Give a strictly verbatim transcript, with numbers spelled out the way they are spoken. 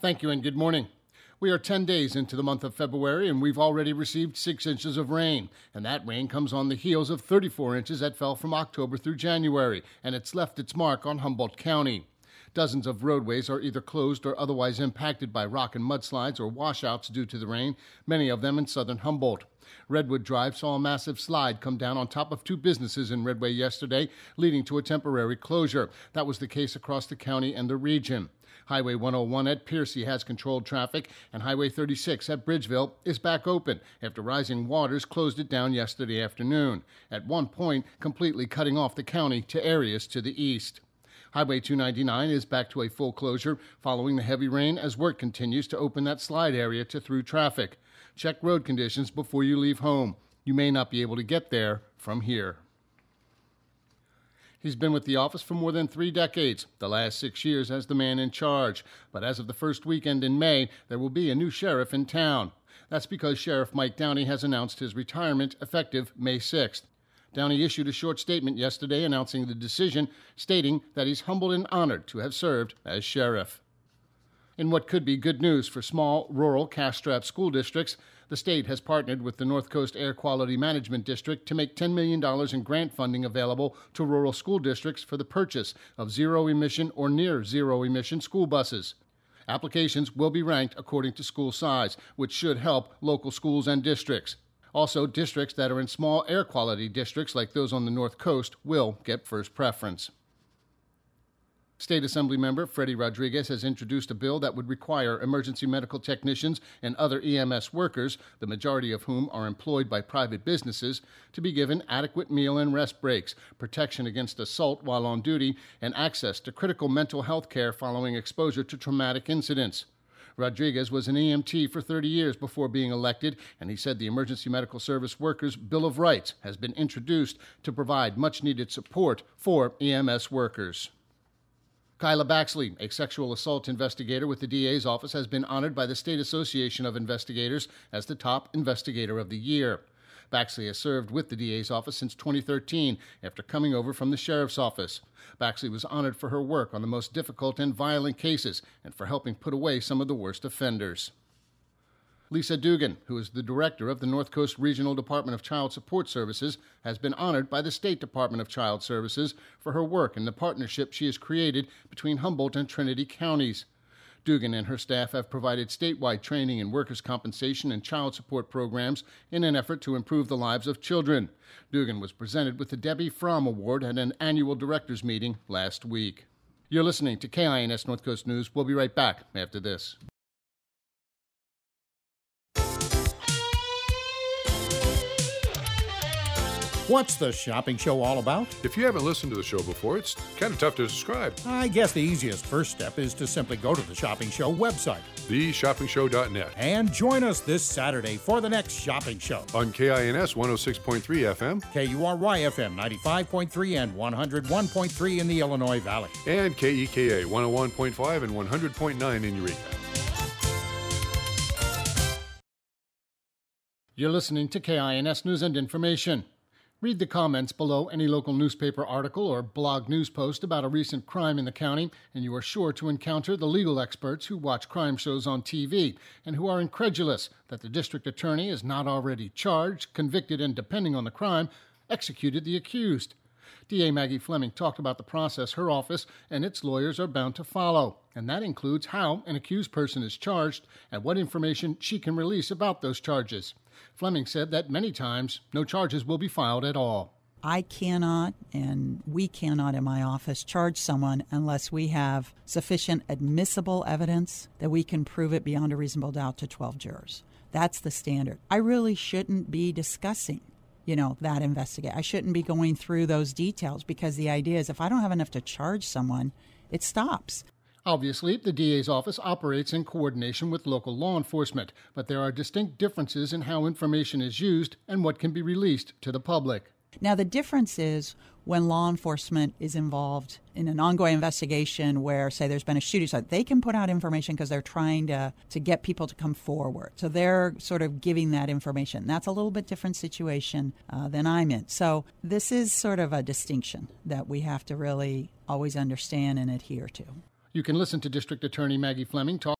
Thank you and good morning. We are ten days into the month of February and we've already received six inches of rain. And that rain comes on the heels of thirty-four inches that fell from October through January, and it's left its mark on Humboldt County. Dozens of roadways are either closed or otherwise impacted by rock and mudslides or washouts due to the rain, many of them in southern Humboldt. Redwood Drive saw a massive slide come down on top of two businesses in Redway yesterday, leading to a temporary closure. That was the case across the county and the region. Highway one oh one at Piercy has controlled traffic, and Highway thirty-six at Bridgeville is back open after rising waters closed it down yesterday afternoon, at one point completely cutting off the county to areas to the east. Highway two ninety-nine is back to a full closure following the heavy rain as work continues to open that slide area to through traffic. Check road conditions before you leave home. You may not be able to get there from here. He's been with the office for more than three decades, the last six years as the man in charge. But as of the first weekend in May, there will be a new sheriff in town. That's because Sheriff Mike Downey has announced his retirement effective May sixth. Downey issued a short statement yesterday announcing the decision, stating that he's humbled and honored to have served as sheriff. In what could be good news for small, rural, cash-strapped school districts, the state has partnered with the North Coast Air Quality Management District to make ten million dollars in grant funding available to rural school districts for the purchase of zero-emission or near-zero-emission school buses. Applications will be ranked according to school size, which should help local schools and districts. Also, districts that are in small air quality districts like those on the North Coast will get first preference. State Assembly member Freddie Rodriguez has introduced a bill that would require emergency medical technicians and other E M S workers, the majority of whom are employed by private businesses, to be given adequate meal and rest breaks, protection against assault while on duty, and access to critical mental health care following exposure to traumatic incidents. Rodriguez was an E M T for thirty years before being elected, and he said the Emergency Medical Service Workers Bill of Rights has been introduced to provide much-needed support for E M S workers. Kyla Baxley, a sexual assault investigator with the D A's office, has been honored by the State Association of Investigators as the top investigator of the year. Baxley has served with the D A's office since twenty thirteen after coming over from the sheriff's office. Baxley was honored for her work on the most difficult and violent cases and for helping put away some of the worst offenders. Lisa Dugan, who is the director of the North Coast Regional Department of Child Support Services, has been honored by the State Department of Child Services for her work in the partnership she has created between Humboldt and Trinity counties. Dugan and her staff have provided statewide training in workers' compensation and child support programs in an effort to improve the lives of children. Dugan was presented with the Debbie Fromm Award at an annual directors meeting last week. You're listening to K I N S North Coast News. We'll be right back after this. What's the shopping show all about? If you haven't listened to the show before, it's kind of tough to describe. I guess the easiest first step is to simply go to the Shopping Show website, the shopping show dot net, and join us this Saturday for the next shopping show. On K I N S one oh six point three F M, K U R Y F M ninety-five point three and one oh one point three in the Illinois Valley, and K E K A one oh one point five and one hundred point nine in Eureka. You're listening to K I N S News and Information. Read the comments below any local newspaper article or blog news post about a recent crime in the county, and you are sure to encounter the legal experts who watch crime shows on T V and who are incredulous that the district attorney is not already charged, convicted, and, depending on the crime, executed the accused. D A Maggie Fleming talked about the process her office and its lawyers are bound to follow, and that includes how an accused person is charged and what information she can release about those charges. Fleming said that many times no charges will be filed at all. I cannot, and we cannot in my office, charge someone unless we have sufficient admissible evidence that we can prove it beyond a reasonable doubt to twelve jurors. That's the standard. I really shouldn't be discussing, you know, that investigation. I shouldn't be going through those details because the idea is if I don't have enough to charge someone, it stops. Obviously, the D A's office operates in coordination with local law enforcement, but there are distinct differences in how information is used and what can be released to the public. Now, the difference is when law enforcement is involved in an ongoing investigation where, say, there's been a shooting, so they can put out information because they're trying to, to get people to come forward. So they're sort of giving that information. That's a little bit different situation uh, than I'm in. So this is sort of a distinction that we have to really always understand and adhere to. You can listen to District Attorney Maggie Fleming talk